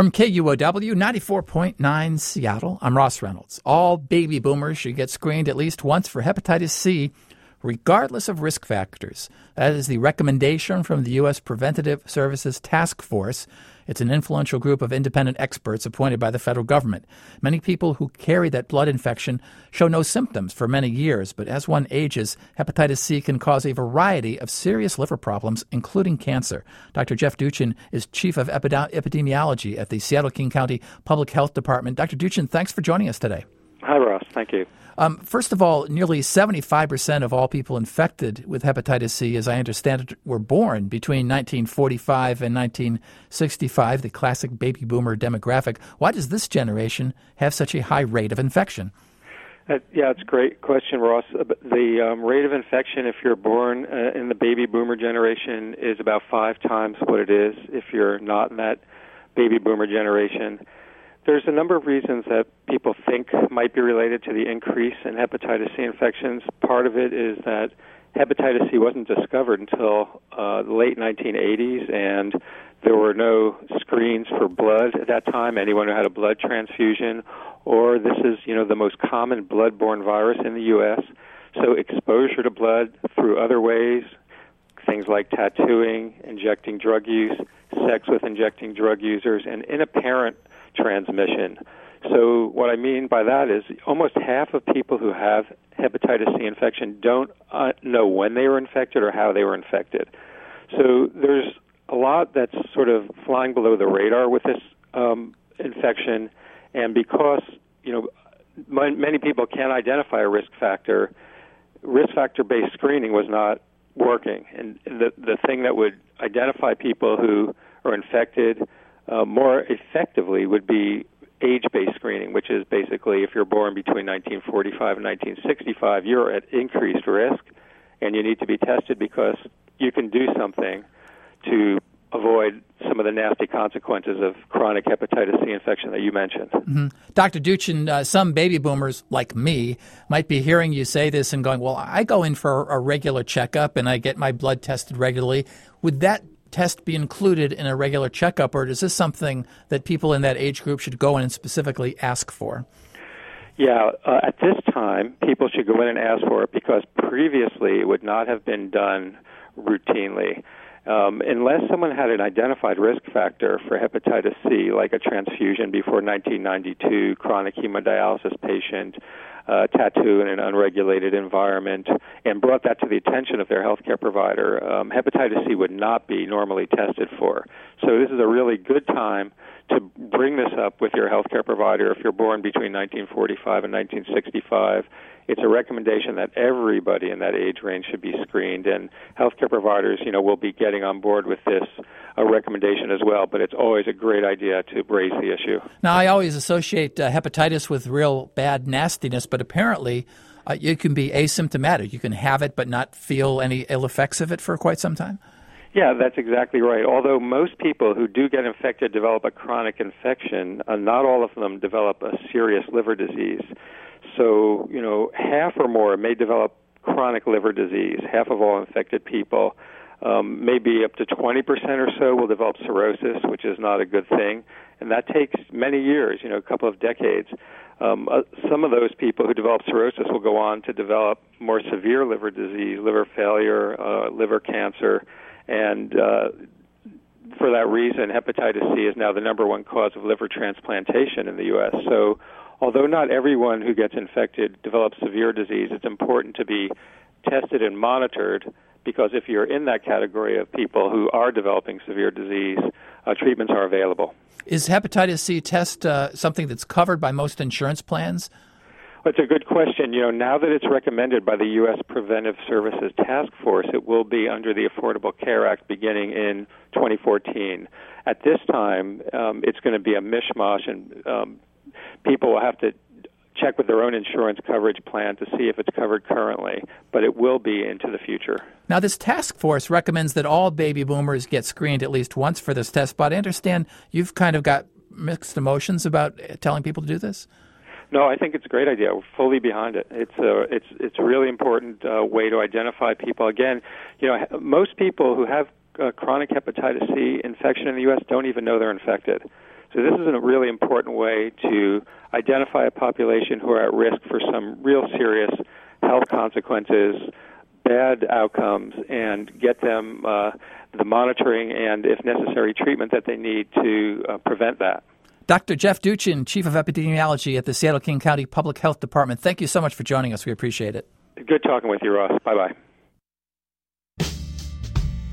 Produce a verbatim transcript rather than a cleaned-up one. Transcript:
From K U O W ninety-four point nine Seattle, I'm Ross Reynolds. All baby boomers should get screened at least once for hepatitis C, regardless of risk factors. That is the recommendation from the U S Preventative Services Task Force. It's an influential group of independent experts appointed by the federal government. Many people who carry that blood infection show no symptoms for many years, but as one ages, hepatitis C can cause a variety of serious liver problems, including cancer. Doctor Jeff Duchin is Chief of Epide- Epidemiology at the Seattle-King County Public Health Department. Doctor Duchin, thanks for joining us today. Hi, Ross. Thank you. Um, first of all, nearly seventy-five percent of all people infected with hepatitis C, as I understand it, were born between nineteen forty-five and nineteen sixty-five, the classic baby boomer demographic. Why does this generation have such a high rate of infection? Uh, yeah, it's a great question, Ross. The um, rate of infection if you're born uh, in the baby boomer generation is about five times what it is if you're not in that baby boomer generation. There's a number of reasons that people think might be related to the increase in hepatitis C infections. Part of it is that hepatitis C wasn't discovered until uh, the late nineteen eighties, and there were no screens for blood at that time, anyone who had a blood transfusion, or this is, you know, the most common blood-borne virus in the U S, so exposure to blood through other ways, things like tattooing, injecting drug use, sex with injecting drug users, and inapparent transmission. So what I mean by that is almost half of people who have hepatitis C infection don't uh, know when they were infected or how they were infected. So there's a lot that's sort of flying below the radar with this um, infection, and because, you know, m- many people can't identify a risk factor, risk factor-based screening was not working. And the the thing that would identify people who are infected Uh, more effectively would be age-based screening, which is basically if you're born between nineteen forty-five and nineteen sixty-five, you're at increased risk, and you need to be tested because you can do something to avoid some of the nasty consequences of chronic hepatitis C infection that you mentioned. Mm-hmm. Doctor Duchin, uh, some baby boomers like me might be hearing you say this and going, well, I go in for a regular checkup and I get my blood tested regularly. Would that test be included in a regular checkup, or is this something that people in that age group should go in and specifically ask for? Yeah, uh, at this time, people should go in and ask for it because previously it would not have been done routinely. Um, unless someone had an identified risk factor for hepatitis C, like a transfusion before nineteen ninety-two, chronic hemodialysis patient, uh, tattoo in an unregulated environment, and brought that to the attention of their healthcare provider, um, hepatitis C would not be normally tested for. So this is a really good time to bring this up with your healthcare provider if you're born between nineteen forty-five and nineteen sixty-five. It's a recommendation that everybody in that age range should be screened, and healthcare providers, you know, will be getting on board with this uh, recommendation as well, but it's always a great idea to raise the issue. Now, I always associate uh, hepatitis with real bad nastiness, but apparently uh, you can be asymptomatic. You can have it but not feel any ill effects of it for quite some time. Yeah, that's exactly right. Although most people who do get infected develop a chronic infection, uh, not all of them develop a serious liver disease. So, you know, half or more may develop chronic liver disease. Half of all infected people, um, maybe up to twenty percent or so will develop cirrhosis, which is not a good thing. And that takes many years, you know, a couple of decades. Um, uh, some of those people who develop cirrhosis will go on to develop more severe liver disease, liver failure, uh, liver cancer, and uh, for that reason, hepatitis C is now the number one cause of liver transplantation in the U S. So although not everyone who gets infected develops severe disease, it's important to be tested and monitored because if you're in that category of people who are developing severe disease, uh, treatments are available. Is hepatitis C test uh, something that's covered by most insurance plans? Well, it's a good question. You know, now that it's recommended by the U S Preventive Services Task Force, it will be under the Affordable Care Act beginning in twenty fourteen. At this time, um, it's going to be a mishmash, and um, people will have to check with their own insurance coverage plan to see if it's covered currently, but it will be into the future. Now, this task force recommends that all baby boomers get screened at least once for this test, but I understand you've kind of got mixed emotions about telling people to do this? No, I think it's a great idea. We're fully behind it. It's a it's it's a really important uh, way to identify people. Again, you know, most people who have uh, chronic hepatitis C infection in the U S don't even know they're infected. So this is a really important way to identify a population who are at risk for some real serious health consequences, bad outcomes, and get them uh, the monitoring and, if necessary, treatment that they need to uh, prevent that. Doctor Jeff Duchin, Chief of Epidemiology at the Seattle-King County Public Health Department, thank you so much for joining us. We appreciate it. Good talking with you, Ross. Bye-bye.